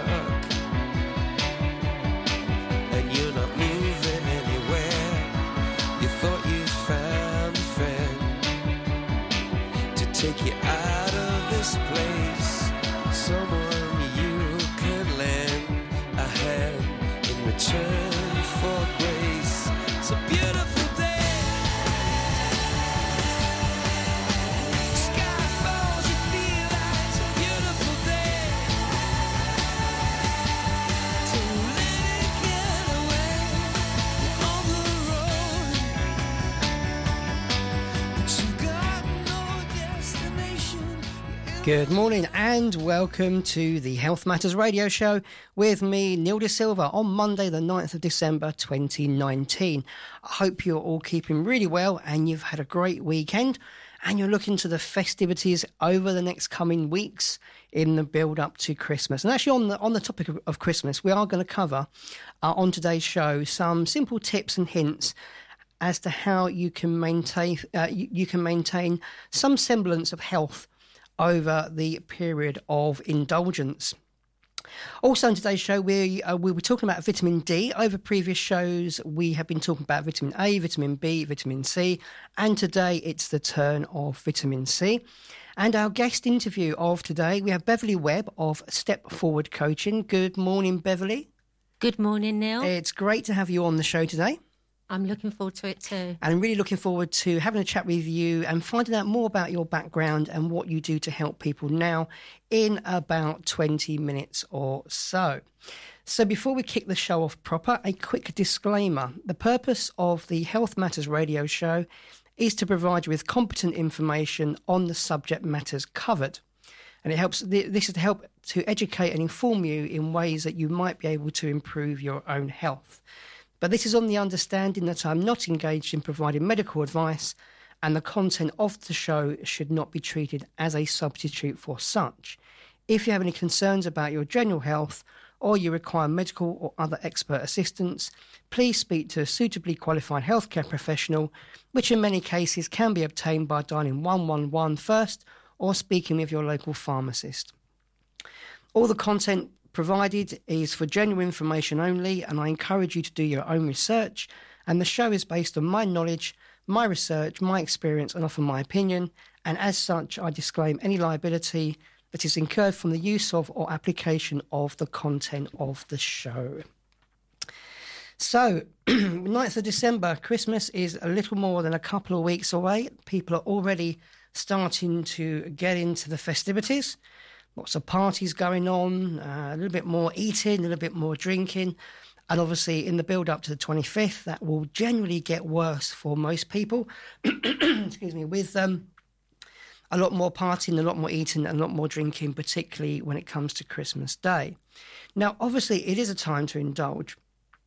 and you're not moving anywhere. You thought you found a friend to take you out of this place, someone you could lend a hand in return for grace. It's a beautiful day. Sky falls, you feel like it's a beautiful day. So let it get away on the road, but you've got no destination. Good morning and welcome to the Health Matters radio show with me, Neil De Silva, on Monday the 9th of December 2019. I hope you're all keeping really well and you've had a great weekend and you're looking to the festivities over the next coming weeks in the build up to Christmas. And actually on the topic of Christmas, we are going to cover on today's show some simple tips and hints as to how you can maintain some semblance of health over the period of indulgence. Also, in today's show, we were talking about vitamin D. Over previous shows, we have been talking about vitamin A, vitamin B, vitamin C, and today it's the turn of vitamin C. And our guest interview of today, we have Beverly Webb of Step Forward Coaching. Good morning, Beverly. Good morning, Neil. It's great to have you on the show today. I'm looking forward to it too. And I'm really looking forward to having a chat with you and finding out more about your background and what you do to help people now in about 20 minutes or so. So before we kick the show off proper, a quick disclaimer. The purpose of the Health Matters radio show is to provide you with competent information on the subject matters covered. And this is to help to educate and inform you in ways that you might be able to improve your own health. But this is on the understanding that I'm not engaged in providing medical advice and the content of the show should not be treated as a substitute for such. If you have any concerns about your general health or you require medical or other expert assistance, please speak to a suitably qualified healthcare professional, which in many cases can be obtained by dialing 111 first or speaking with your local pharmacist. All the content provided is for genuine information only, and I encourage you to do your own research. And the show is based on my knowledge, my research, my experience, and often my opinion. And as such, I disclaim any liability that is incurred from the use of or application of the content of the show. So, 9th of December, Christmas is a little more than a couple of weeks away. People are already starting to get into the festivities. Lots of parties going on, a little bit more eating, a little bit more drinking. And obviously in the build up to the 25th, that will generally get worse for most people. Excuse me, with a lot more partying, a lot more eating, and a lot more drinking, particularly when it comes to Christmas Day. Now, obviously it is a time to indulge,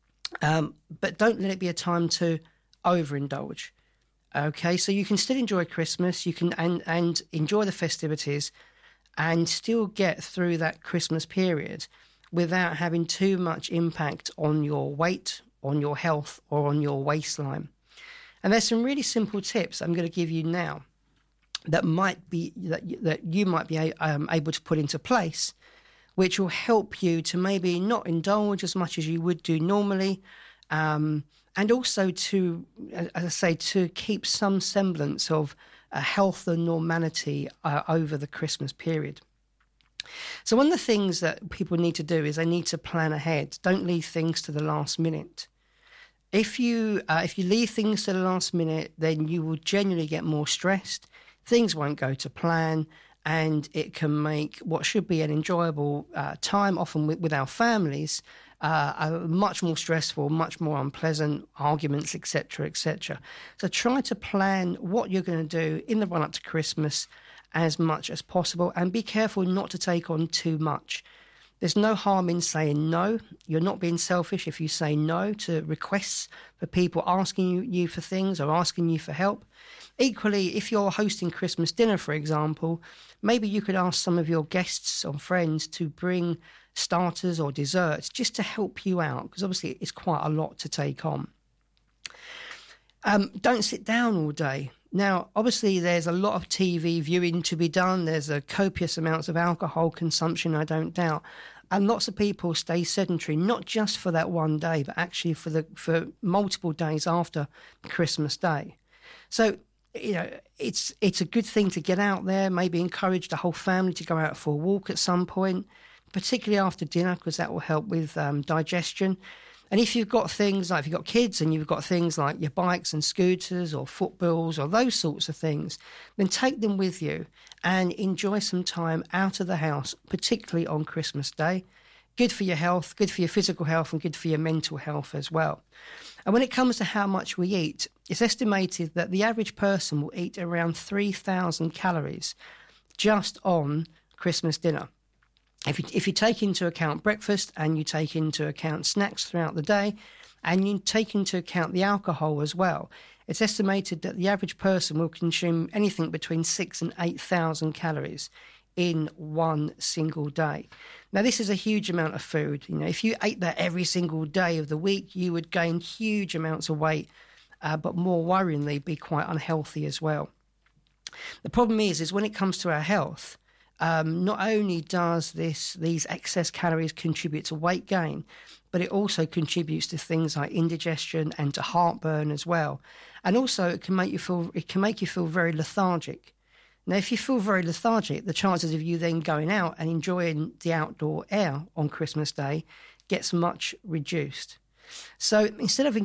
but don't let it be a time to overindulge. Okay, so you can still enjoy Christmas, you can and enjoy the festivities, and still get through that Christmas period without having too much impact on your weight, on your health, or on your waistline. And there's some really simple tips I'm going to give you now that you might be able to put into place, which will help you to maybe not indulge as much as you would do normally, and also to, as I say, to keep some semblance of health and normality over the Christmas period. So one of the things that people need to do is they need to plan ahead. Don't leave things to the last minute. If you leave things to the last minute, then you will generally get more stressed. Things won't go to plan, and it can make what should be an enjoyable time, often with our families, much more stressful, much more unpleasant, arguments, etc., etc. So try to plan what you're going to do in the run-up to Christmas as much as possible, and be careful not to take on too much. There's no harm in saying no. You're not being selfish if you say no to requests for people asking you for things or asking you for help. Equally, if you're hosting Christmas dinner, for example, maybe you could ask some of your guests or friends to bring starters or desserts just to help you out, because obviously it's quite a lot to take on. Don't sit down all day. Now, obviously, there's a lot of TV viewing to be done. There's a copious amounts of alcohol consumption, I don't doubt. And lots of people stay sedentary, not just for that one day, but actually for multiple days after Christmas Day. So, it's a good thing to get out there, maybe encourage the whole family to go out for a walk at some point, particularly after dinner, because that will help with digestion. And if you've got things like, if you've got kids and you've got things like your bikes and scooters or footballs or those sorts of things, then take them with you and enjoy some time out of the house, particularly on Christmas Day. Good for your health, good for your physical health, and good for your mental health as well. And when it comes to how much we eat, it's estimated that the average person will eat around 3,000 calories just on Christmas dinner. If you take into account breakfast and you take into account snacks throughout the day and you take into account the alcohol as well, it's estimated that the average person will consume anything between 6,000 and 8,000 calories in one single day. Now, this is a huge amount of food. If you ate that every single day of the week, you would gain huge amounts of weight, but more worryingly, be quite unhealthy as well. The problem is when it comes to our health, not only does these excess calories contribute to weight gain, but it also contributes to things like indigestion and to heartburn as well. And also, it can make you feel very lethargic. Now, if you feel very lethargic, the chances of you then going out and enjoying the outdoor air on Christmas Day gets much reduced. So instead of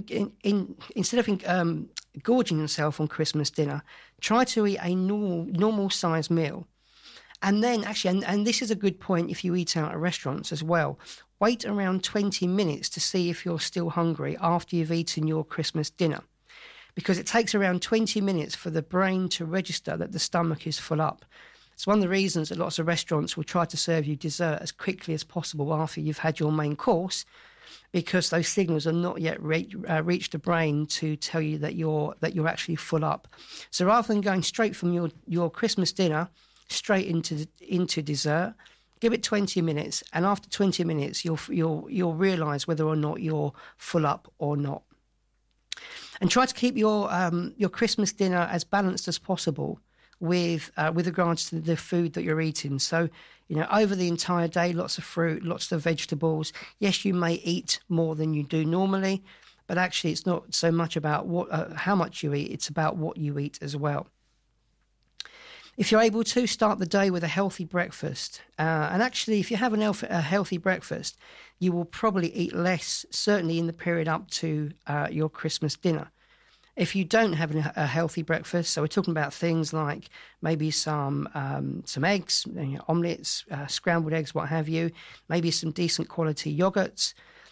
gorging yourself on Christmas dinner, try to eat a normal sized meal. And then actually, and this is a good point if you eat out at restaurants as well, wait around 20 minutes to see if you're still hungry after you've eaten your Christmas dinner. Because it takes around 20 minutes for the brain to register that the stomach is full up. It's one of the reasons that lots of restaurants will try to serve you dessert as quickly as possible after you've had your main course, because those signals are not yet reached the brain to tell you that you're actually full up. So rather than going straight from your Christmas dinner straight into dessert, give it 20 minutes, and after 20 minutes you'll realise whether or not you're full up or not. And try to keep your Christmas dinner as balanced as possible with regards to the food that you're eating. So, over the entire day, lots of fruit, lots of vegetables. Yes, you may eat more than you do normally, but actually it's not so much about how much you eat, it's about what you eat as well. If you're able to, start the day with a healthy breakfast. And actually, if you have a healthy breakfast, you will probably eat less, certainly in the period up to your Christmas dinner. If you don't have a healthy breakfast, so we're talking about things like maybe some eggs, omelettes, scrambled eggs, what have you, maybe some decent quality yogurts.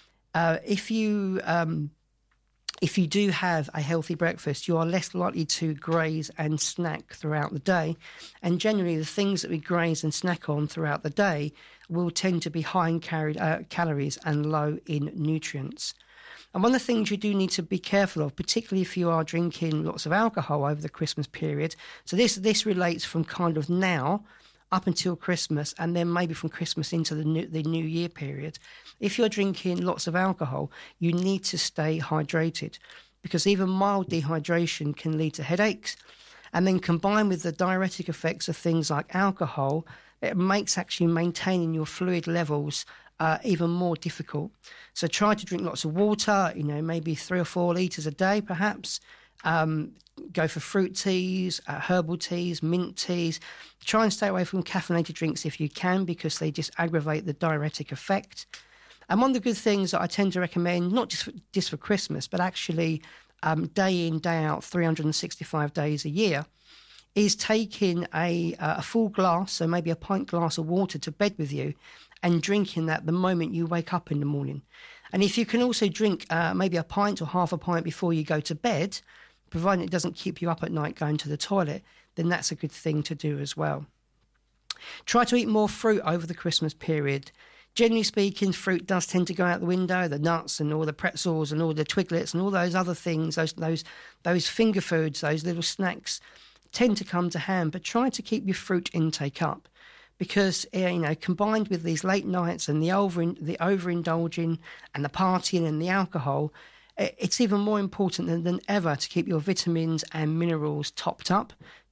If you do have a healthy breakfast, you are less likely to graze and snack throughout the day. And generally, the things that we graze and snack on throughout the day will tend to be high in calories and low in nutrients. And one of the things you do need to be careful of, particularly if you are drinking lots of alcohol over the Christmas period, so this relates from kind of now up until Christmas, and then maybe from Christmas into the New Year period. If you're drinking lots of alcohol, you need to stay hydrated, because even mild dehydration can lead to headaches. And then combined with the diuretic effects of things like alcohol, it makes actually maintaining your fluid levels even more difficult. So try to drink lots of water, maybe 3 or 4 litres a day perhaps. Go for fruit teas, herbal teas, mint teas. Try and stay away from caffeinated drinks if you can, because they just aggravate the diuretic effect. And one of the good things that I tend to recommend, not just for Christmas, but actually day in, day out, 365 days a year, is taking a full glass, so maybe a pint glass of water to bed with you, and drinking that the moment you wake up in the morning. And if you can also drink maybe a pint or half a pint before you go to bed, providing it doesn't keep you up at night going to the toilet, then that's a good thing to do as well. Try to eat more fruit over the Christmas period. Generally speaking, fruit does tend to go out the window, the nuts and all the pretzels and all the Twiglets and all those other things, those finger foods, those little snacks tend to come to hand, but try to keep your fruit intake up. Because, combined with these late nights and the overindulging and the partying and the alcohol, it's even more important than ever to keep your vitamins and minerals topped up,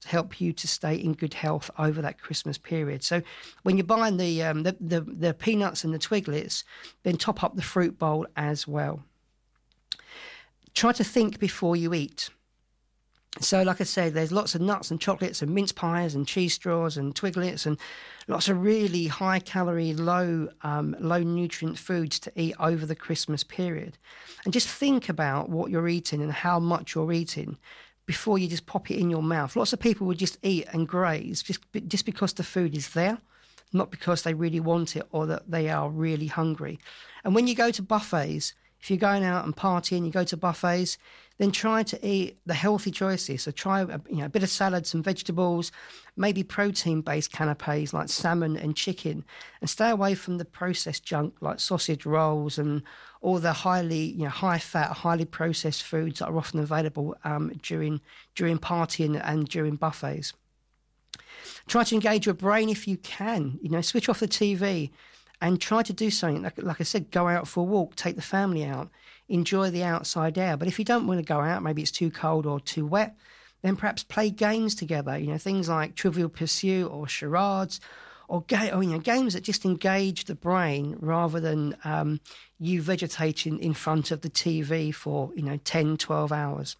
to help you to stay in good health over that Christmas period. So when you're buying the peanuts and the Twiglets, then top up the fruit bowl as well. Try to think before you eat. So like I said, there's lots of nuts and chocolates and mince pies and cheese straws and Twiglets and lots of really high calorie, low nutrient foods to eat over the Christmas period. And just think about what you're eating and how much you're eating before you just pop it in your mouth. Lots of people would just eat and graze just because the food is there, not because they really want it or that they are really hungry. And when you go to buffets, if you're going out and partying, you go to buffets, then try to eat the healthy choices. So try a bit of salad, some vegetables, maybe protein-based canapes like salmon and chicken, and stay away from the processed junk like sausage rolls and all the high-fat, highly processed foods that are often available during partying and during buffets. Try to engage your brain if you can. Switch off the TV. And try to do something, like I said, go out for a walk, take the family out, enjoy the outside air. But if you don't want to go out, maybe it's too cold or too wet, then perhaps play games together, things like Trivial Pursuit or charades or games that just engage the brain rather than you vegetating in front of the TV for, 10, 12 hours.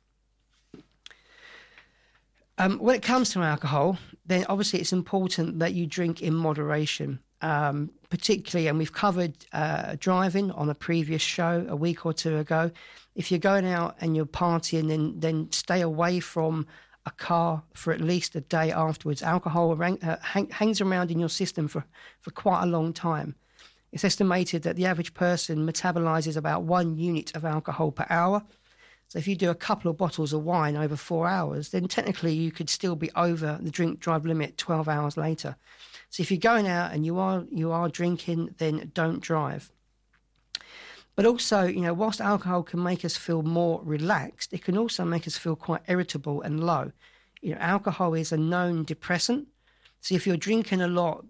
When it comes to alcohol, then obviously it's important that you drink in moderation. Particularly, and we've covered driving on a previous show a week or two ago. If you're going out and you're partying, then stay away from a car for at least a day afterwards. Alcohol hangs around in your system for quite a long time. It's estimated that the average person metabolizes about 1 unit of alcohol per hour. So if you do a couple of bottles of wine over 4 hours, then technically you could still be over the drink-drive limit 12 hours later. So if you're going out and you are drinking, then don't drive. But also, whilst alcohol can make us feel more relaxed, it can also make us feel quite irritable and low. Alcohol is a known depressant. So if you're drinking a lot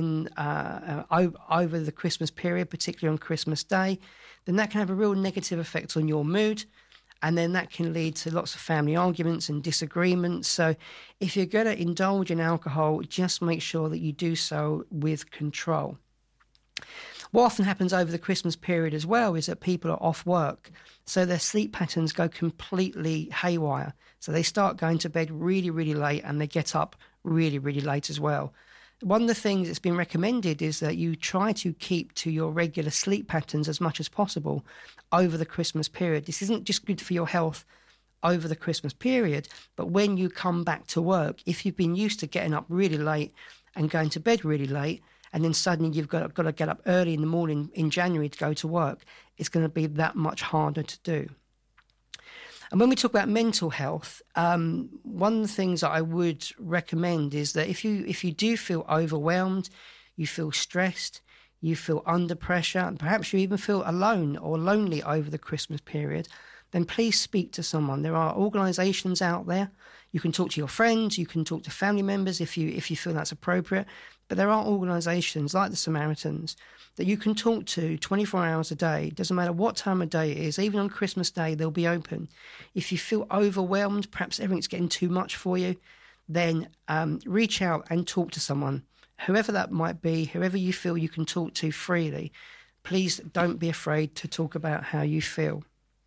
over the Christmas period, particularly on Christmas Day, then that can have a real negative effect on your mood. And then that can lead to lots of family arguments and disagreements. So if you're going to indulge in alcohol, just make sure that you do so with control. What often happens over the Christmas period as well is that people are off work. So their sleep patterns go completely haywire. So they start going to bed really, really late and they get up really, really late as well. One of the things that's been recommended is that you try to keep to your regular sleep patterns as much as possible over the Christmas period. This isn't just good for your health over the Christmas period, but when you come back to work, if you've been used to getting up really late and going to bed really late, and then suddenly you've got to get up early in the morning in January to go to work, it's going to be that much harder to do. And when we talk about mental health, one of the things that I would recommend is that if you do feel overwhelmed, you feel stressed, you feel under pressure, and perhaps you even feel alone or lonely over the Christmas period, then please speak to someone. There are organisations out there. You can talk to your friends, you can talk to family members if you feel that's appropriate. But there are organisations like the Samaritans that you can talk to 24 hours a day. It doesn't matter what time of day it is. Even on Christmas Day, they'll be open. If you feel overwhelmed, perhaps everything's getting too much for you, then reach out and talk to someone. Whoever that might be, whoever you feel you can talk to freely, please don't be afraid to talk about how you feel.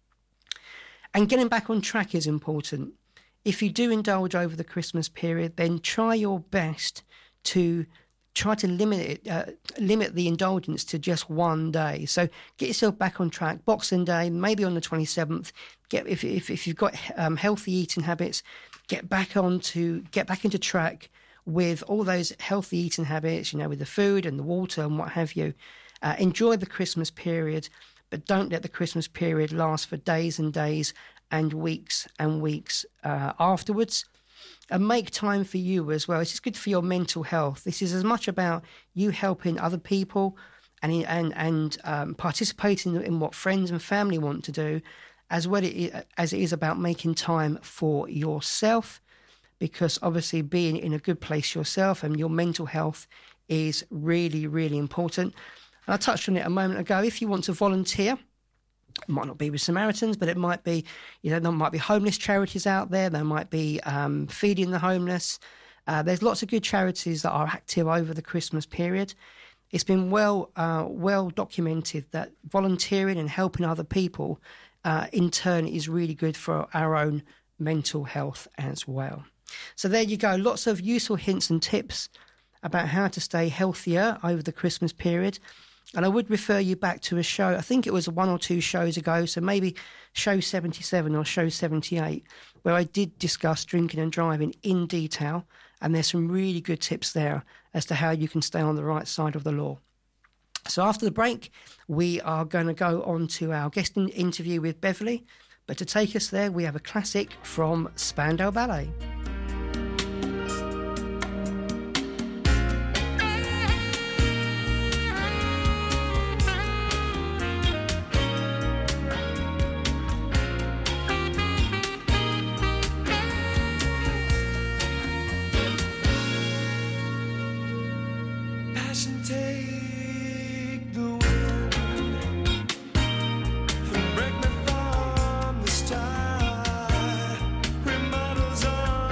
And getting back on track is important. If you do indulge over the Christmas period, then try your best to try to limit the indulgence to just one day. So get yourself back on track. Boxing Day, maybe on the 27th. If you've got healthy eating habits, get back into track with all those healthy eating habits. With the food and the water and what have you. Enjoy the Christmas period, but don't let the Christmas period last for days and days and weeks afterwards. And make time for you as well. It's just good for your mental health. This is as much about you helping other people and participating in what friends and family want to do, as it is about making time for yourself, because obviously being in a good place yourself and your mental health is really, really important. And I touched on it a moment ago. If you want to volunteer It might not be with Samaritans, but it might be, there might be homeless charities out there. There might be feeding the homeless. There's lots of good charities that are active over the Christmas period. It's been well documented that volunteering and helping other people, in turn, is really good for our own mental health as well. So there you go. Lots of useful hints and tips about how to stay healthier over the Christmas period. And I would refer you back to a show, I think it was 1 or 2 shows ago, so maybe show 77 or show 78, where I did discuss drinking and driving in detail. And there's some really good tips there as to how you can stay on the right side of the law. So after the break, we are going to go on to our guest interview with Beverly. But to take us there, we have a classic from Spandau Ballet. Remodels on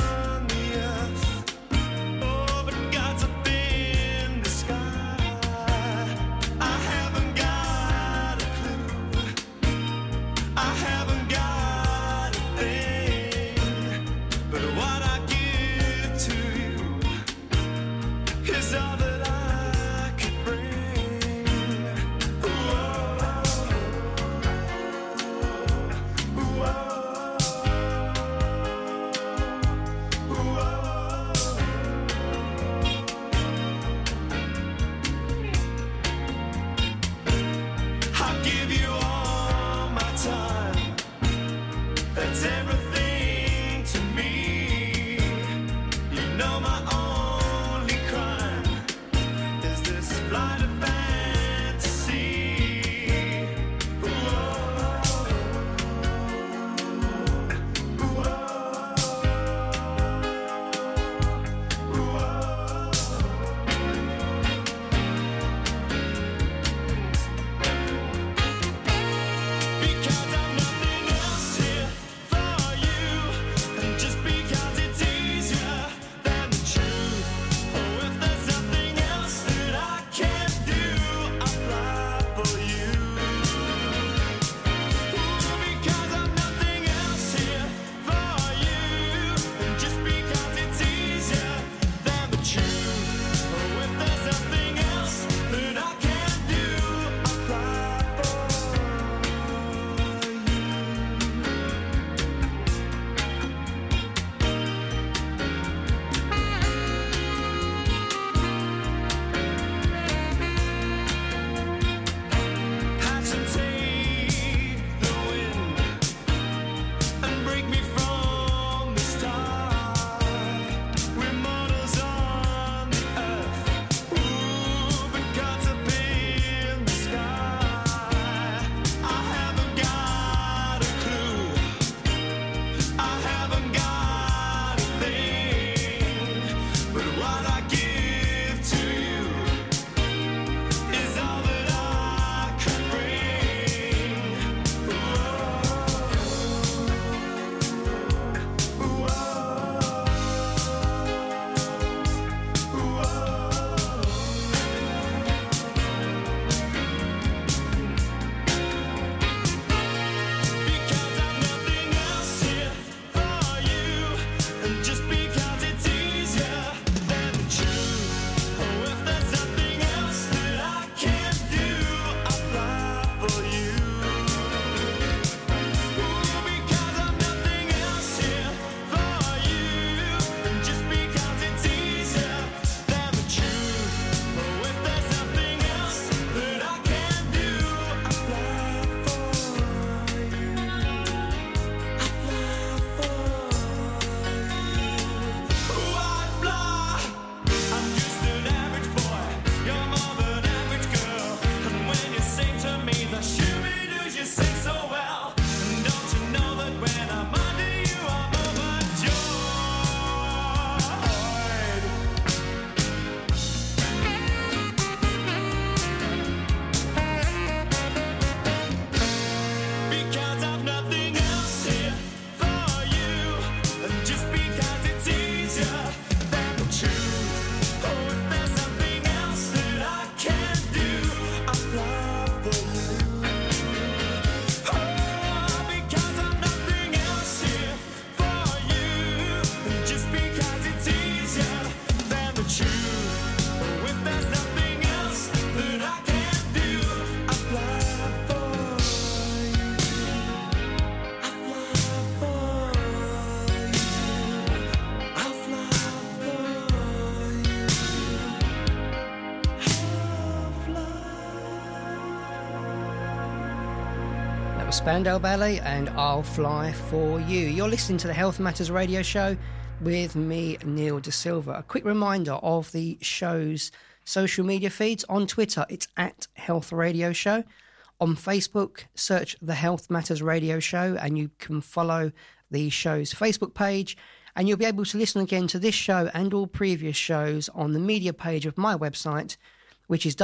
Spandau Ballet and I'll Fly For You. You're listening to the Health Matters Radio Show with me, Neil De Silva. A quick reminder of the show's social media feeds. On Twitter, it's at Health Radio Show. On Facebook, search the Health Matters Radio Show and you can follow the show's Facebook page. And you'll be able to listen again to this show and all previous shows on the media page of my website, which is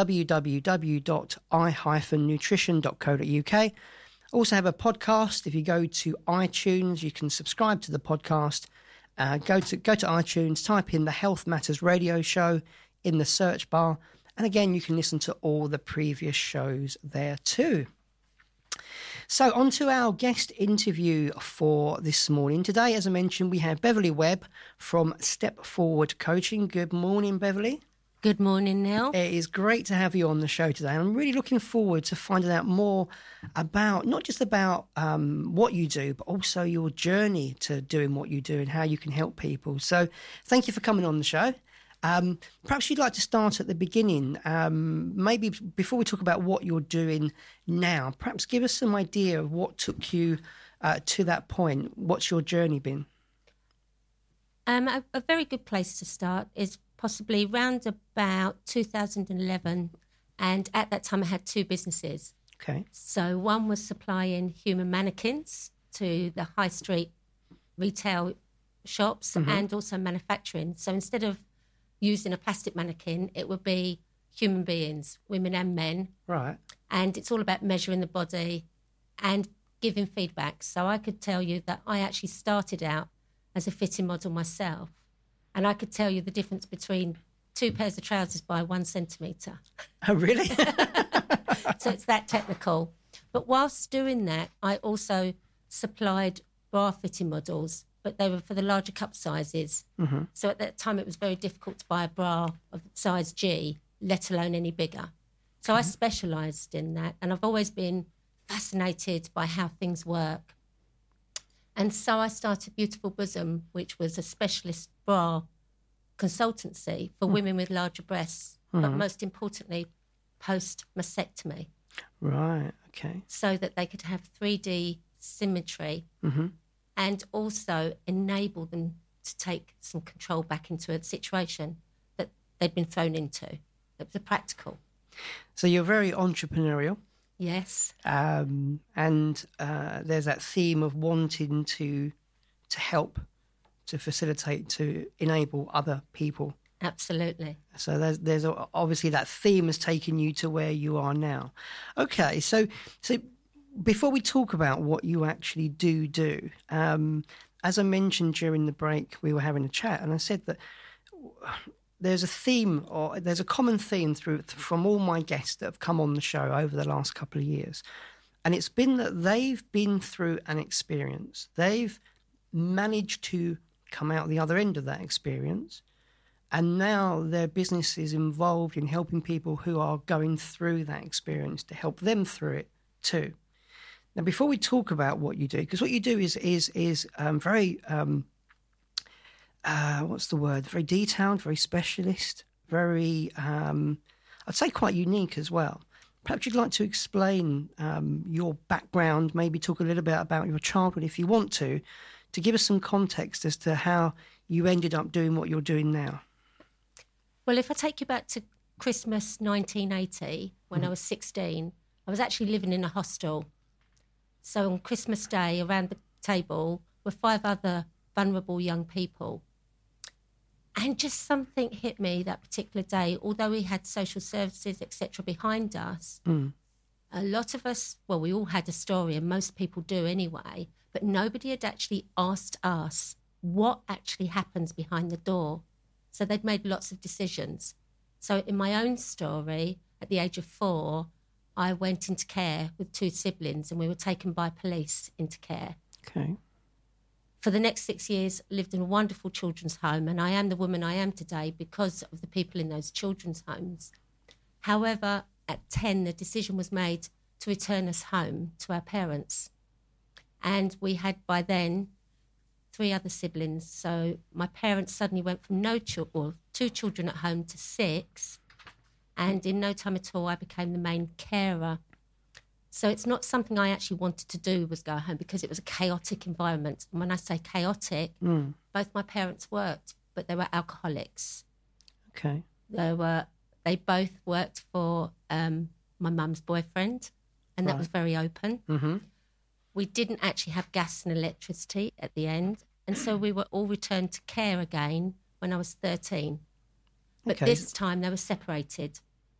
www.i-nutrition.co.uk. Also have a podcast. If you go to iTunes, you can subscribe to the podcast. Go to iTunes, type in the Health Matters Radio Show in the search bar. And again, you can listen to all the previous shows there too. So on to our guest interview for this morning. Today, as I mentioned, we have Beverly Webb from Step Forward Coaching. Good morning, Beverly. Good morning, Neil. It is great to have you on the show today. And I'm really looking forward to finding out more about, not just about what you do, but also your journey to doing what you do and how you can help people. So thank you for coming on the show. Perhaps you'd like to start at the beginning. Maybe before we talk about what you're doing now, perhaps give us some idea of what took you to that point. What's your journey been? A very good place to start is possibly round about 2011. And at that time, I had two businesses. Okay. So one was supplying human mannequins to the high street retail shops and also manufacturing. So instead of using a plastic mannequin, it would be human beings, women and men. Right. And it's all about measuring the body and giving feedback. So I could tell you that I actually started out as a fitting model myself. And I could tell you the difference between two pairs of trousers by 1 centimetre. Oh, really? So it's that technical. But whilst doing that, I also supplied bra fitting models, but they were for the larger cup sizes. Mm-hmm. So at that time, it was very difficult to buy a bra of size G, let alone any bigger. So I specialised in that, and I've always been fascinated by how things work. And so I started Beautiful Bosom, which was a specialist bra consultancy for women with larger breasts, but most importantly, post-mastectomy. Right, okay. So that they could have 3D symmetry and also enable them to take some control back into a situation that they'd been thrown into. It was practical. So you're very entrepreneurial. Yes. And there's that theme of wanting to help, to facilitate, to enable other people. Absolutely. So there's obviously that theme has taken you to where you are now. Okay, so before we talk about what you actually do, as I mentioned during the break, we were having a chat, and I said that there's a theme, or there's a common theme from all my guests that have come on the show over the last couple of years. And it's been that they've been through an experience. They've managed to come out the other end of that experience. And now their business is involved in helping people who are going through that experience to help them through it too. Now, before we talk about what you do, because what you do is very... what's the word? Very detailed, very specialist, very, I'd say quite unique as well. Perhaps you'd like to explain your background, maybe talk a little bit about your childhood if you want to give us some context as to how you ended up doing what you're doing now. Well, if I take you back to Christmas 1980, when I was 16, I was actually living in a hostel. So on Christmas Day, around the table were 5 other vulnerable young people. And just something hit me that particular day. Although we had social services, etc., behind us, a lot of us, well, we all had a story, and most people do anyway, but nobody had actually asked us what actually happens behind the door. So they'd made lots of decisions. So in my own story, at the age of 4, I went into care with 2 siblings, and we were taken by police into care. Okay. For the next 6 years, lived in a wonderful children's home, and I am the woman I am today because of the people in those children's homes. However, at 10, the decision was made to return us home to our parents. And we had, by then, 3 other siblings. So my parents suddenly went from 2 children at home to 6. And in no time at all, I became the main carer. So it's not something I actually wanted to do, was go home, because it was a chaotic environment. And when I say chaotic, both my parents worked, but they were alcoholics. Okay. They both worked for my mum's boyfriend, and that was very open. Mm-hmm. We didn't actually have gas and electricity at the end, and so we were all returned to care again when I was 13. But this time they were separated.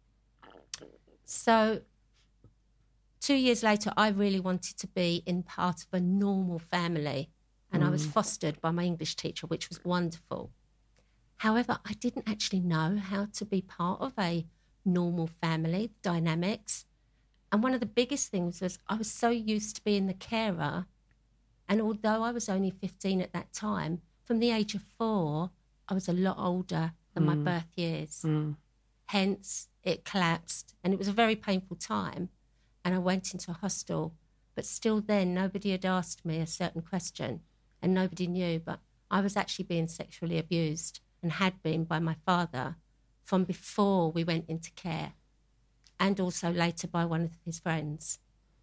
So 2 years later, I really wanted to be in part of a normal family, and I was fostered by my English teacher, which was wonderful. However, I didn't actually know how to be part of a normal family dynamics. And one of the biggest things was I was so used to being the carer. And although I was only 15 at that time, from the age of 4, I was a lot older than my birth years. Hence, it collapsed. And it was a very painful time. And I went into a hostel. But still then, nobody had asked me a certain question. And nobody knew. But I was actually being sexually abused, and had been, by my father from before we went into care, and also later by one of his friends.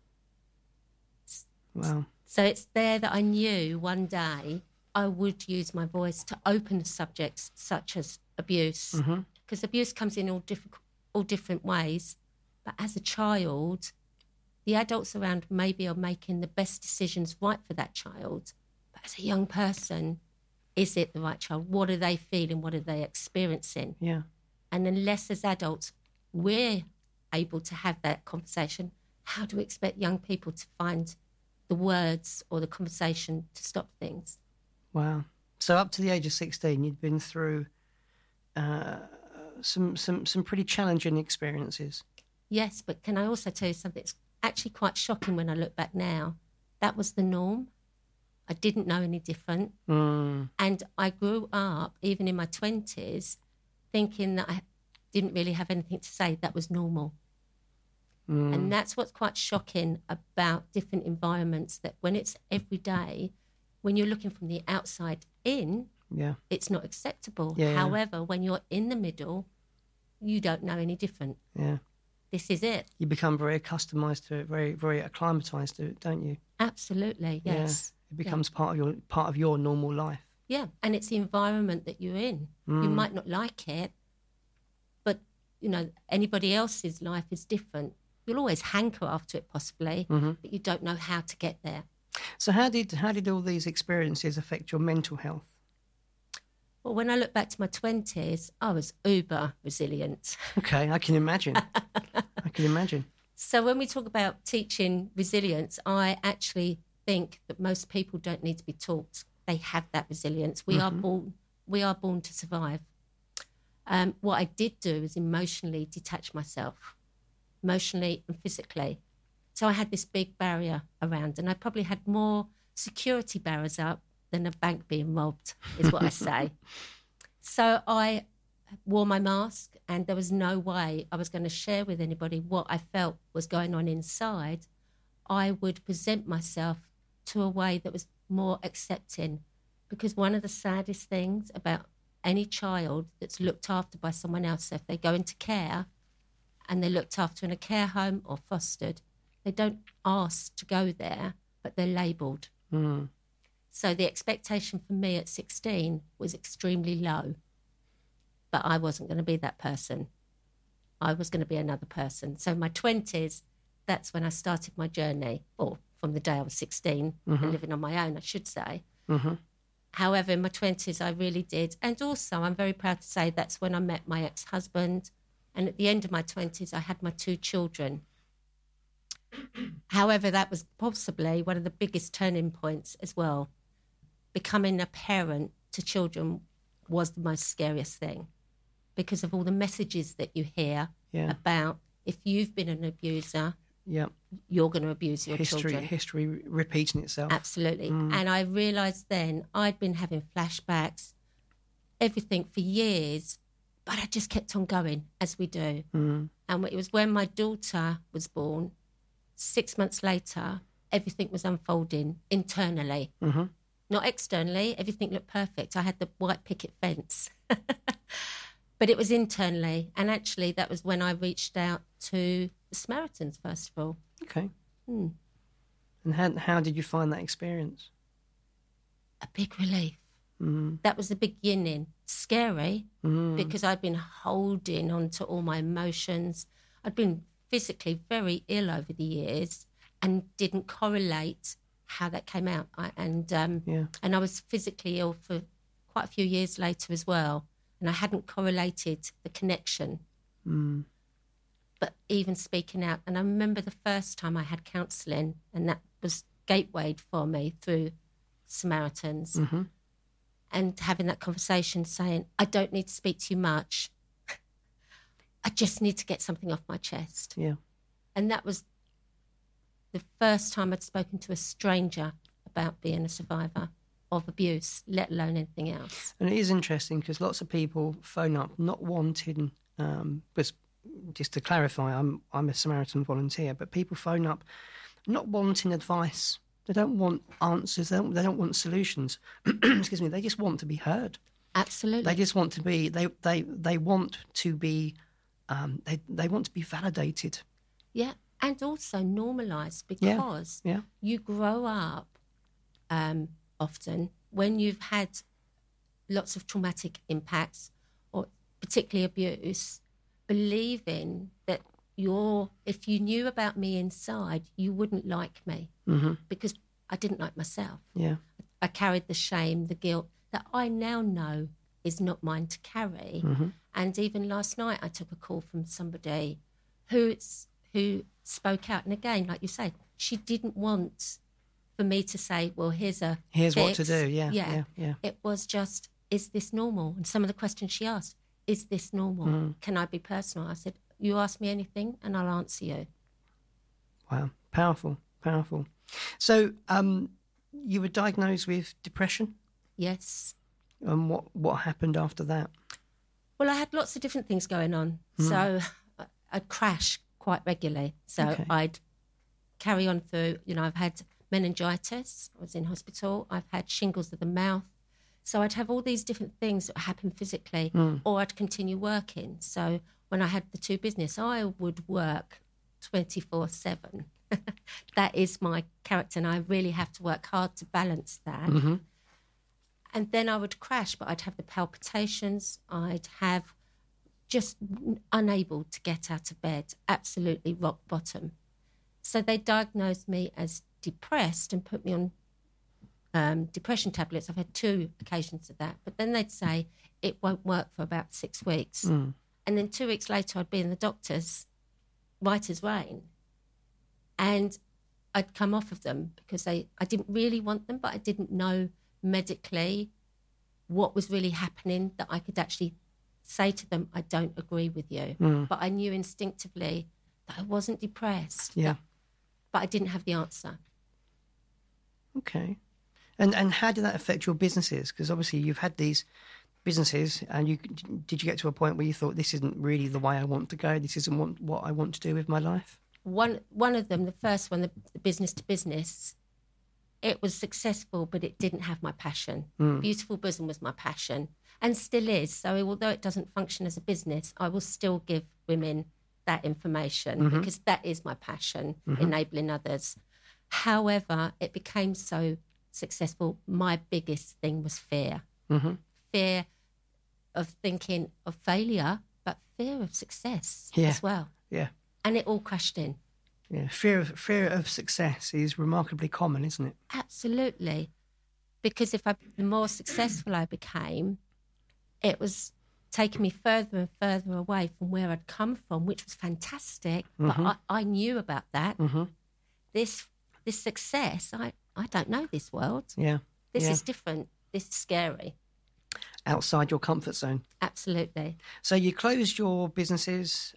Wow. So it's there that I knew one day I would use my voice to open subjects such as abuse, because abuse comes in all different ways. But as a child, the adults around maybe are making the best decisions right for that child. But as a young person, is it the right child? What are they feeling? What are they experiencing? Yeah. And unless as adults we're able to have that conversation, how do we expect young people to find the words or the conversation to stop things? Wow. So up to the age of 16, you'd been through some pretty challenging experiences. Yes, but can I also tell you something that's actually quite shocking when I look back now? That was the norm. I didn't know any different. And I grew up, even in my 20s, thinking that I didn't really have anything to say. That was normal. And that's what's quite shocking about different environments, that when it's every day, when you're looking from the outside in, it's not acceptable. However, when you're in the middle, you don't know any different. Yeah. This is it. You become very accustomed to it, very, very acclimatized to it, don't you? Absolutely, yes. Yeah. It becomes part of your normal life. Yeah, and it's the environment that you're in. You might not like it, but, you know, anybody else's life is different. You'll always hanker after it possibly, but you don't know how to get there. So how did all these experiences affect your mental health? Well, when I look back to my 20s, I was uber resilient. Okay, I can imagine. I can imagine. So when we talk about teaching resilience, I actually think that most people don't need to be taught. They have that resilience. We are born to survive. What I did do is emotionally detach myself, emotionally and physically. So I had this big barrier around, and I probably had more security barriers up than a bank being robbed, is what I say. So I wore my mask, and there was no way I was going to share with anybody what I felt was going on inside. I would present myself to a way that was more accepting, because one of the saddest things about any child that's looked after by someone else, so if they go into care and they're looked after in a care home or fostered, they don't ask to go there, but they're labelled. So the expectation for me at 16 was extremely low, but I wasn't going to be that person. I was going to be another person. So in my 20s, that's when I started my journey, or from the day I was 16 and living on my own, I should say. However, in my 20s, I really did. And also, I'm very proud to say that's when I met my ex-husband. And at the end of my 20s, I had my 2 children. However, that was possibly one of the biggest turning points as well. Becoming a parent to children was the most scariest thing, because of all the messages that you hear about if you've been an abuser, you're going to abuse your children. History repeating itself. Absolutely. And I realised then I'd been having flashbacks, everything for years, but I just kept on going, as we do. And it was when my daughter was born, 6 months later, everything was unfolding internally. Not externally, everything looked perfect. I had the white picket fence. But it was internally. And actually, that was when I reached out to the Samaritans, first of all. Okay. And how did you find that experience? A big relief. That was the beginning. Scary, because I'd been holding on to all my emotions. I'd been physically very ill over the years and didn't correlate how that came out. And I was physically ill for quite a few years later as well, and I hadn't correlated the connection. But even speaking out, and I remember the first time I had counselling, and that was gatewayed for me through Samaritans, and having that conversation saying, I don't need to speak to you much. I just need to get something off my chest. Yeah. And that was the first time I'd spoken to a stranger about being a survivor of abuse, let alone anything else. And it is interesting because lots of people phone up not wanting, because just to clarify, I'm a Samaritan volunteer, but people phone up not wanting advice. They don't want answers. They don't want solutions. Excuse me. They just want to be heard. Absolutely. They just want to be. They want to be. They want to be validated. Yeah, and also normalised, because you grow up often when you've had lots of traumatic impacts, or particularly abuse, believing that if you knew about me inside, you wouldn't like me, because I didn't like myself. Yeah, I carried the shame, the guilt that I now know is not mine to carry. And even last night, I took a call from somebody who spoke out, and again, like you say, she didn't want for me to say, "Well, here's fix. What to do." Yeah. It was just, is this normal? And some of the questions she asked, is this normal? Can I be personal? I said, you ask me anything and I'll answer you. Wow. Powerful. So you were diagnosed with depression? Yes. And what happened after that? Well, I had lots of different things going on. So I'd crash quite regularly. So I'd carry on through, I've had meningitis. I was in hospital. I've had shingles of the mouth. So I'd have all these different things that happen physically, or I'd continue working. So when I had the two business, I would work 24/7. That is my character, and I really have to work hard to balance that. And then I would crash, but I'd have the palpitations. I'd have just unable to get out of bed, absolutely rock bottom. So they diagnosed me as depressed and put me on depression tablets. I've had 2 occasions of that. But then they'd say it won't work for about 6 weeks. And then 2 weeks later, I'd be in the doctor's, right as rain. And I'd come off of them because I didn't really want them, but I didn't know medically what was really happening, that I could actually say to them, I don't agree with you. But I knew instinctively that I wasn't depressed. Yeah. But I didn't have the answer. Okay. And how did that affect your businesses? Because obviously you've had these businesses, and did you get to a point where you thought, this isn't really the way I want to go? This isn't what I want to do with my life? One of them, the first one, the business to business, it was successful, but it didn't have my passion. Beautiful Bosom was my passion, and still is. So although it doesn't function as a business, I will still give women that information because that is my passion, enabling others. However, it became so successful. My biggest thing was fear. Fear of thinking of failure, but fear of success as well. Yeah. And it all crashed in. Yeah. Fear of success is remarkably common, isn't it? Absolutely. Because the more successful I became, it was taking me further and further away from where I'd come from, which was fantastic. But I knew about that. This success, I don't know this world. Yeah. This is different. This is scary. Outside your comfort zone. Absolutely. So you closed your businesses.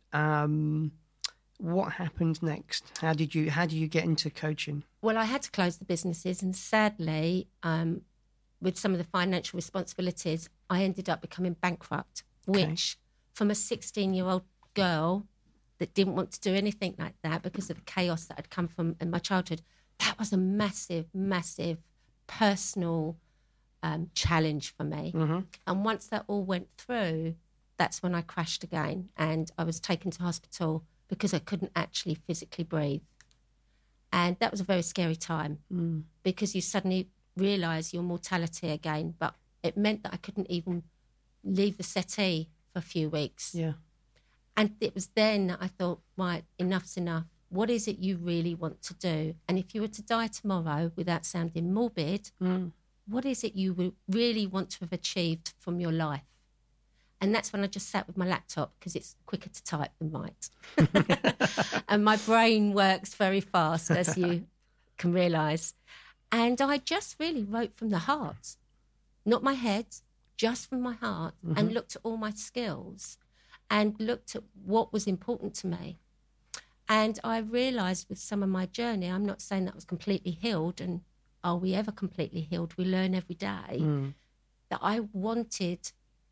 What happened next? How did you get into coaching? Well, I had to close the businesses, and sadly, with some of the financial responsibilities, I ended up becoming bankrupt, which from a 16-year-old girl that didn't want to do anything like that because of the chaos that had come from in my childhood, that was a massive, massive personal challenge for me. And once that all went through, that's when I crashed again, and I was taken to hospital because I couldn't actually physically breathe. And that was a very scary time because you suddenly realise your mortality again. But it meant that I couldn't even leave the settee for a few weeks. Yeah. And it was then that I thought, right, enough's enough. What is it you really want to do? And if you were to die tomorrow, without sounding morbid, what is it you would really want to have achieved from your life? And that's when I just sat with my laptop, because it's quicker to type than write. And my brain works very fast, as you can realise. And I just really wrote from the heart, not my head, just from my heart, and looked at all my skills and looked at what was important to me. And I realised with some of my journey, I'm not saying that I was completely healed, and are we ever completely healed? We learn every day, that I wanted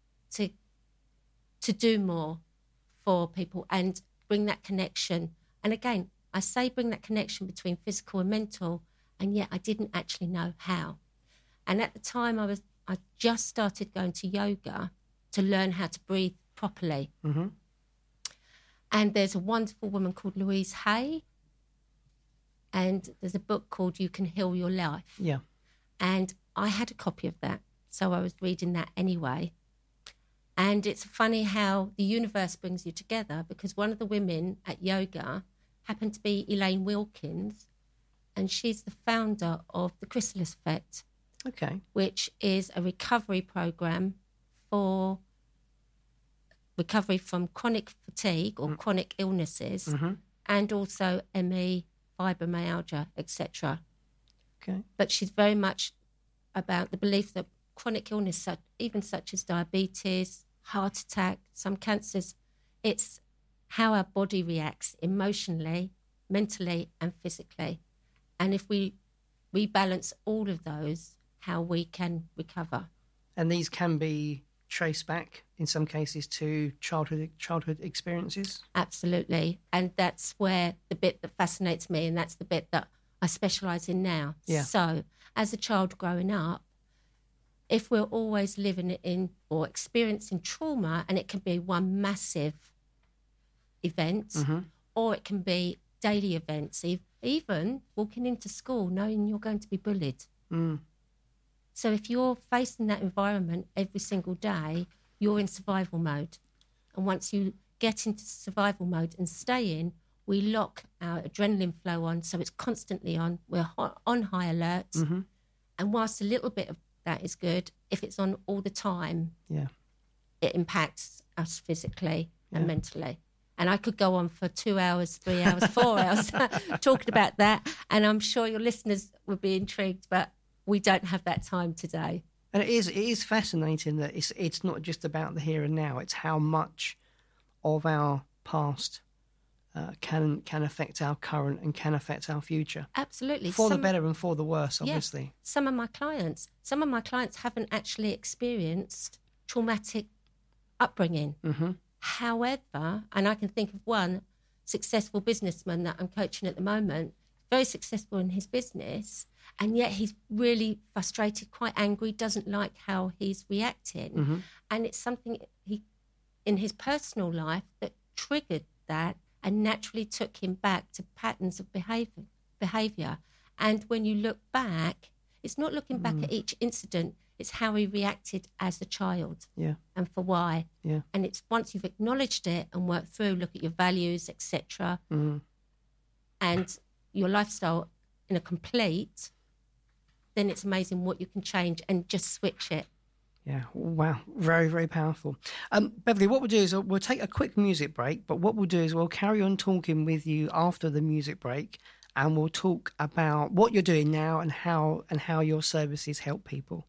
to do more for people and bring that connection. And again, I say bring that connection between physical and mental, and yet I didn't actually know how. And at the time, I just started going to yoga to learn how to breathe properly. And there's a wonderful woman called Louise Hay, and there's a book called You Can Heal Your Life. Yeah. And I had a copy of that, so I was reading that anyway. And it's funny how the universe brings you together, because one of the women at yoga happened to be Elaine Wilkins, and she's the founder of the Chrysalis Effect, which is a recovery program for recovery from chronic fatigue or chronic illnesses, and also ME, fibromyalgia, etc. But she's very much about the belief that chronic illness, even such as diabetes, heart attack, some cancers, it's how our body reacts emotionally, mentally and physically. And if we rebalance all of those, how we can recover. And these can be traced back, in some cases, to childhood experiences? Absolutely. And that's where the bit that fascinates me, and that's the bit that I specialise in now. Yeah. So as a child growing up, if we're always living in or experiencing trauma, and it can be one massive event, or it can be daily events, even walking into school knowing you're going to be bullied. So if you're facing that environment every single day, you're in survival mode. And once you get into survival mode and stay in, we lock our adrenaline flow on, so it's constantly on. We're on high alert. And whilst a little bit of that is good, if it's on all the time, it impacts us physically and mentally. And I could go on for 2 hours, 3 hours, 4 hours talking about that. And I'm sure your listeners would be intrigued, but we don't have that time today. And it is fascinating that it's not just about the here and now. It's how much of our past can affect our current and can affect our future. Absolutely. For the better and for the worse, obviously. Yeah, some of my clients haven't actually experienced traumatic upbringing. However, and I can think of one successful businessman that I'm coaching at the moment, very successful in his business, and yet he's really frustrated, quite angry, doesn't like how he's reacting. And it's something in his personal life that triggered that and naturally took him back to patterns of behaviour. And when you look back, it's not looking back at each incident, it's how he reacted as a child and for why. And it's once you've acknowledged it and worked through, look at your values, etc., and your lifestyle in a complete, then it's amazing what you can change and just switch it. Yeah, wow, very, very powerful. Beverly, what we'll do is we'll take a quick music break, but what we'll do is we'll carry on talking with you after the music break, and we'll talk about what you're doing now and how your services help people.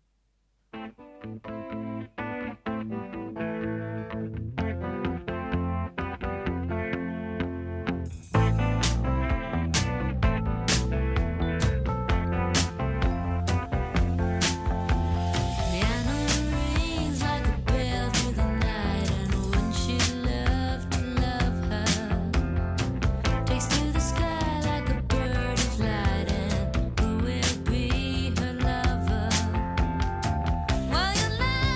While your life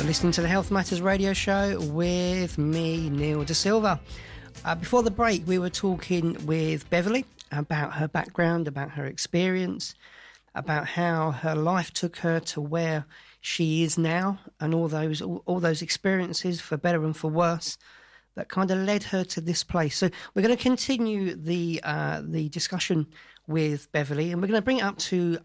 listening to the Health Matters radio show with me, Neil De Silva. Before the break, we were talking with Beverly about her background, about her experience, about how her life took her to where she is now, and all those experiences, for better and for worse, that kind of led her to this place. So we're going to continue the discussion with Beverly, and we're going to bring it up to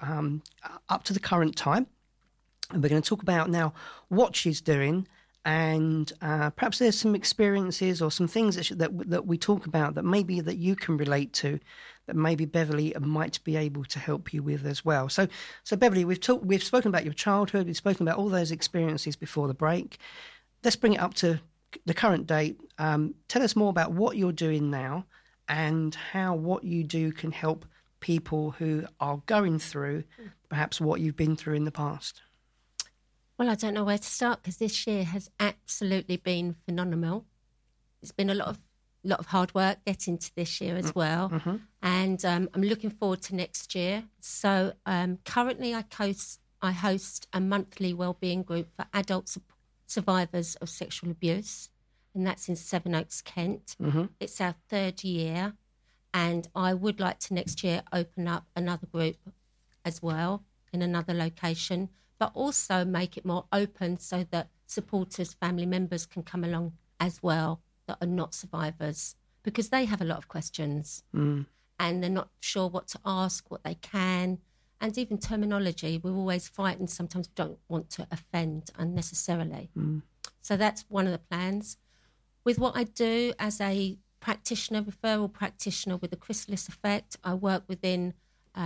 the current time. And we're going to talk about now what she's doing, and perhaps there's some experiences or some things that we talk about that maybe that you can relate to, that maybe Beverly might be able to help you with as well. So Beverly, we've spoken about your childhood, we've spoken about all those experiences before the break. Let's bring it up to the current date. Tell us more about what you're doing now and how what you do can help people who are going through perhaps what you've been through in the past. Well, I don't know where to start because this year has absolutely been phenomenal. It's been a lot of hard work getting to this year as well, and I'm looking forward to next year. So currently, I host a monthly wellbeing group for adult survivors of sexual abuse, and that's in Sevenoaks, Kent. It's our 3rd year, and I would like to next year open up another group as well in another location, but also make it more open so that supporters, family members can come along as well that are not survivors, because they have a lot of questions and they're not sure what to ask, what they can, and even terminology. We're always frightened. Sometimes we don't want to offend unnecessarily. So that's one of the plans. With what I do as a practitioner, referral practitioner with the Chrysalis Effect, I work within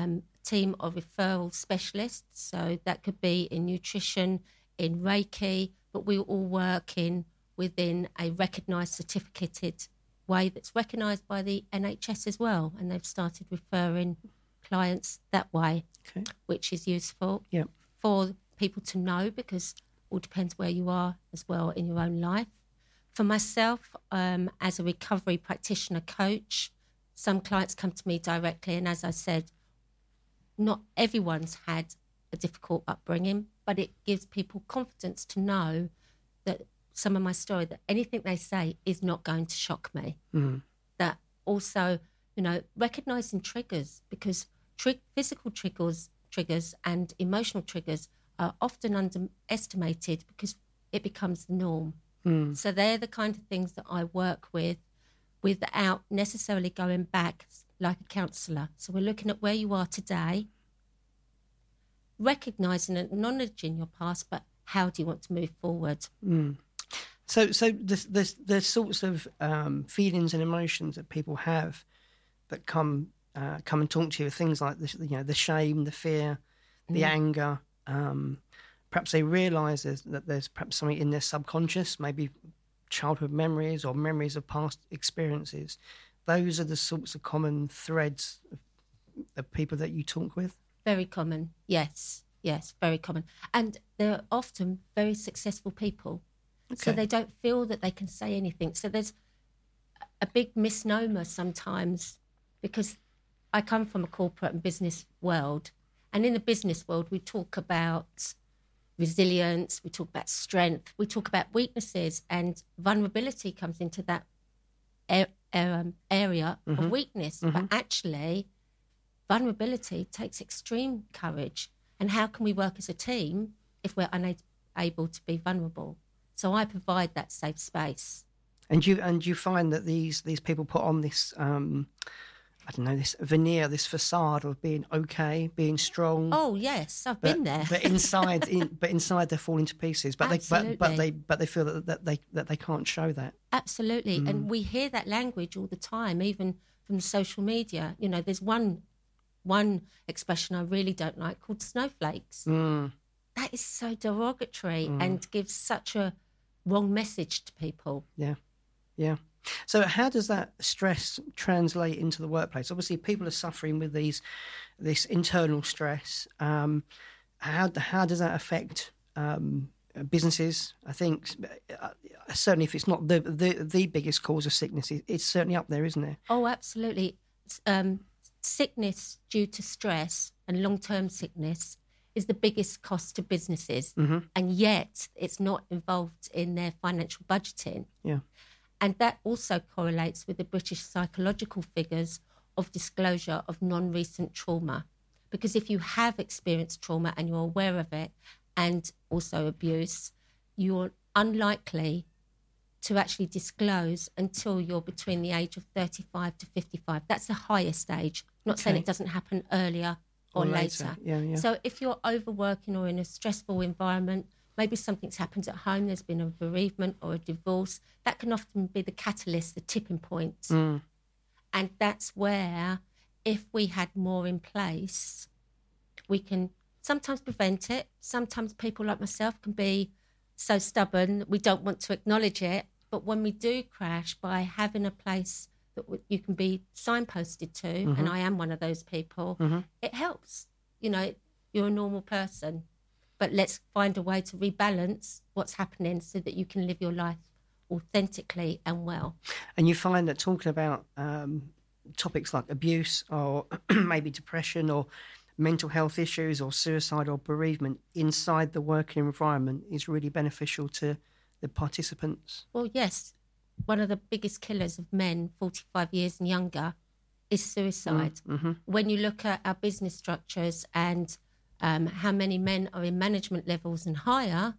team of referral specialists, so that could be in nutrition, in Reiki, but we all work within a recognised, certificated way that's recognised by the NHS as well, and they've started referring clients that way, which is useful for people to know, because it all depends where you are as well in your own life. For myself, as a recovery practitioner coach, some clients come to me directly, and as I said, not everyone's had a difficult upbringing, but it gives people confidence to know that some of my story, that anything they say is not going to shock me. That also, recognising triggers, because physical triggers and emotional triggers are often underestimated because it becomes the norm. So they're the kind of things that I work with without necessarily going back like a counsellor. So we're looking at where you are today, recognising and acknowledging your past, but how do you want to move forward? So the sorts of feelings and emotions that people have that come and talk to you, things like this, the shame, the fear, the anger. Perhaps they realise that there's perhaps something in their subconscious, maybe childhood memories or memories of past experiences. Those are the sorts of common threads of people that you talk with? Very common, yes, very common. And they're often very successful people. So they don't feel that they can say anything. So there's a big misnomer sometimes, because I come from a corporate and business world. And in the business world, we talk about resilience, we talk about strength, we talk about weaknesses, and vulnerability comes into that area of weakness. But actually, vulnerability takes extreme courage. And how can we work as a team if we're unable to be vulnerable? So I provide that safe space. And you find that these people put on this this veneer, this facade of being okay, being strong. Oh yes, I've been there. But inside, they're falling to pieces. But they feel that they can't show that. Absolutely, and we hear that language all the time, even from social media. There's one expression I really don't like called snowflakes. That is so derogatory and gives such a wrong message to people. Yeah. So how does that stress translate into the workplace? Obviously, people are suffering with this internal stress. How does that affect businesses? I think certainly if it's not the biggest cause of sickness, it's certainly up there, isn't it? Oh, absolutely. Sickness due to stress and long-term sickness is the biggest cost to businesses, and yet it's not involved in their financial budgeting. Yeah. And that also correlates with the British psychological figures of disclosure of non-recent trauma. Because if you have experienced trauma and you're aware of it, and also abuse, you're unlikely to actually disclose until you're between the age of 35 to 55. That's the highest age. I'm not saying it doesn't happen earlier or later. Yeah. So if you're overworking or in a stressful environment, maybe something's happened at home, there's been a bereavement or a divorce, that can often be the catalyst, the tipping point. And that's where, if we had more in place, we can sometimes prevent it. Sometimes people like myself can be so stubborn that we don't want to acknowledge it. But when we do crash, by having a place that you can be signposted to, and I am one of those people, it helps. You know, you're a normal person, but let's find a way to rebalance what's happening so that you can live your life authentically and well. And you find that talking about topics like abuse or maybe depression or mental health issues or suicide or bereavement inside the working environment is really beneficial to the participants? Well, yes. One of the biggest killers of men 45 years and younger is suicide. When you look at our business structures and how many men are in management levels and higher,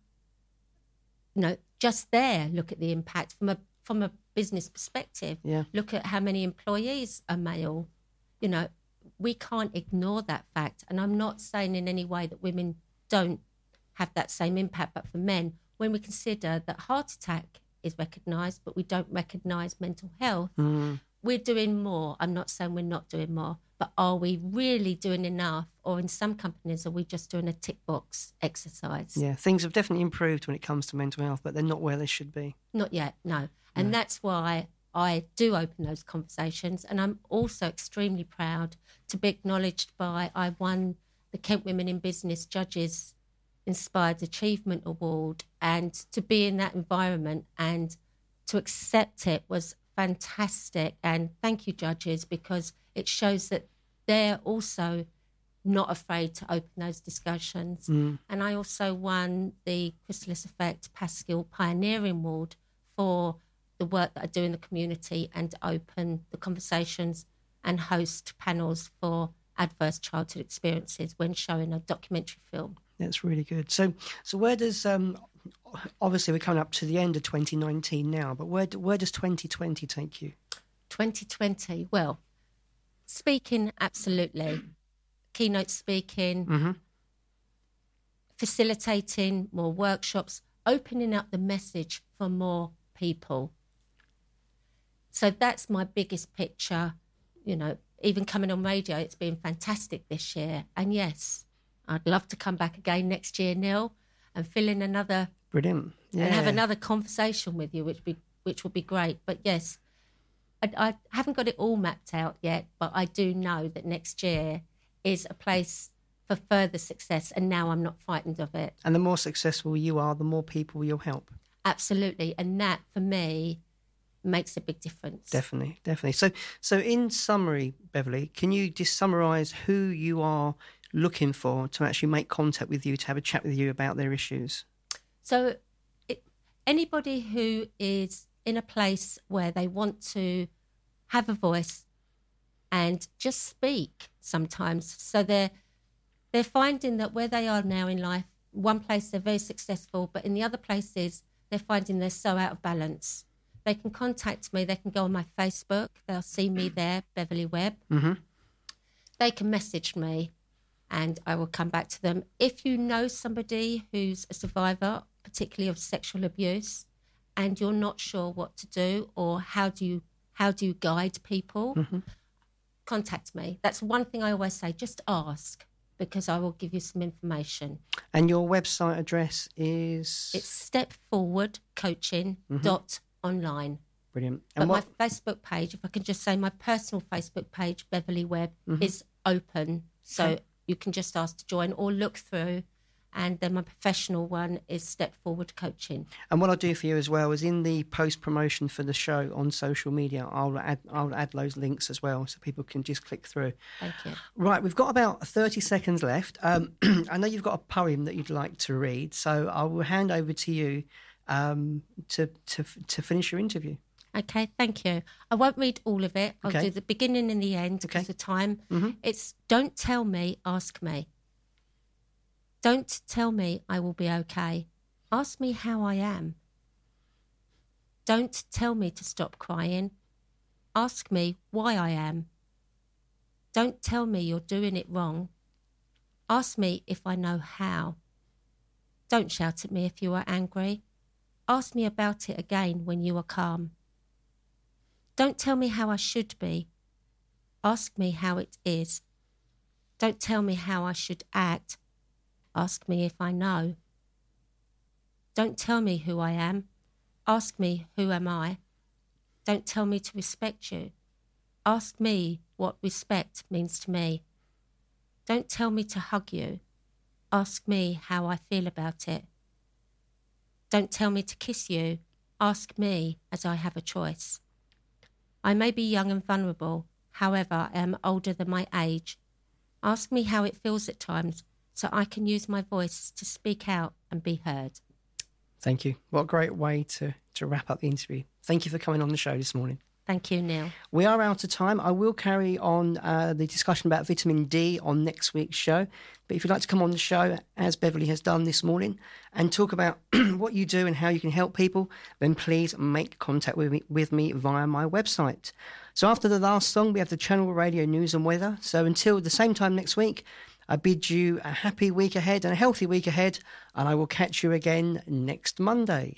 you know, just there, look at the impact from a business perspective. Yeah. Look at how many employees are male. You know, we can't ignore that fact. And I'm not saying in any way that women don't have that same impact, but for men, when we consider that heart attack is recognised, but we don't recognise mental health, we're doing more. I'm not saying we're not doing more, but are we really doing enough? Or in some companies, are we just doing a tick box exercise? Yeah, things have definitely improved when it comes to mental health, but they're not where they should be. Not yet, no. And that's why I do open those conversations. And I'm also extremely proud to be acknowledged by, I won the Kent Women in Business Judges Inspired Achievement Award, and to be in that environment and to accept it was fantastic. And thank you, judges, because it shows that they're also not afraid to open those discussions. And I also won the Chrysalis Effect Pascal Pioneering Award for the work that I do in the community and open the conversations and host panels for adverse childhood experiences when showing a documentary film. That's really good. So where does, obviously we're coming up to the end of 2019 now, but where does 2020 take you? 2020, well, speaking, absolutely. Keynote speaking, facilitating more workshops, opening up the message for more people. So that's my biggest picture. You know, even coming on radio, it's been fantastic this year. And yes, I'd love to come back again next year, Neil, and fill in another... Brilliant. Yeah. And have another conversation with you, which would be great. But yes, I haven't got it all mapped out yet, but I do know that next year is a place for further success, and now I'm not frightened of it. And the more successful you are, the more people you'll help. Absolutely. And that, for me, makes a big difference. Definitely. So in summary, Beverly, can you just summarise who you are looking for to actually make contact with you, to have a chat with you about their issues? So anybody who is in a place where they want to have a voice and just speak sometimes. So they're finding that where they are now in life, one place they're very successful, but in the other places they're finding they're so out of balance. They can contact me. They can go on my Facebook. They'll see me there, Beverly Webb. They can message me and I will come back to them. If you know somebody who's a survivor, particularly of sexual abuse, and you're not sure what to do or how do you guide people, contact me. That's one thing I always say, just ask, because I will give you some information. And your website address is? It's stepforwardcoaching.online. Brilliant. And my Facebook page, if I can just say, my personal Facebook page, Beverly Webb, is open. So you can just ask to join or look through And then my professional one is Step Forward Coaching. And what I'll do for you as well is in the post promotion for the show on social media, I'll add those links as well, so people can just click through. Thank you. Right, we've got about 30 seconds left. I know you've got a poem that you'd like to read, so I will hand over to you to finish your interview. Okay, thank you. I won't read all of it. I'll Okay. do the beginning and the end because Okay. of time. Mhm. It's don't tell me, ask me. Don't tell me I will be okay. Ask me how I am. Don't tell me to stop crying. Ask me why I am. Don't tell me you're doing it wrong. Ask me if I know how. Don't shout at me if you are angry. Ask me about it again when you are calm. Don't tell me how I should be. Ask me how it is. Don't tell me how I should act. Ask me if I know. Don't tell me who I am. Ask me who am I. Don't tell me to respect you. Ask me what respect means to me. Don't tell me to hug you. Ask me how I feel about it. Don't tell me to kiss you. Ask me as I have a choice. I may be young and vulnerable, however, I am older than my age. Ask me how it feels at times so I can use my voice to speak out and be heard. Thank you. What a great way to wrap up the interview. Thank you for coming on the show this morning. Thank you, Neil. We are out of time. I will carry on the discussion about vitamin D on next week's show. But if you'd like to come on the show, as Beverly has done this morning, and talk about what you do and how you can help people, then please make contact with me via my website. So after the last song, we have the Channel Radio News and Weather. So until the same time next week, I bid you a happy week ahead and a healthy week ahead, and I will catch you again next Monday.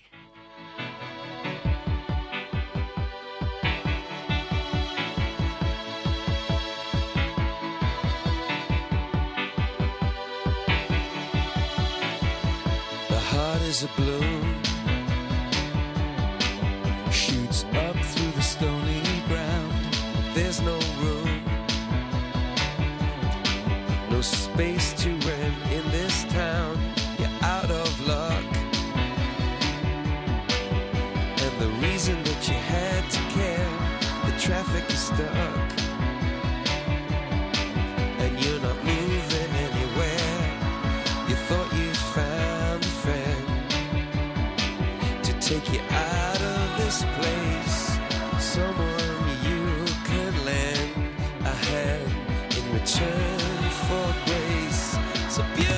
Is a bloom, shoots up through the stony ground. There's no room, no space to rent in this town. You're out of luck, and the reason that you had to care, the traffic is stuck, and you're not moving anywhere. You thought you'd found a friend take you out of this place, someone you can lend a hand in return for grace. So beautiful.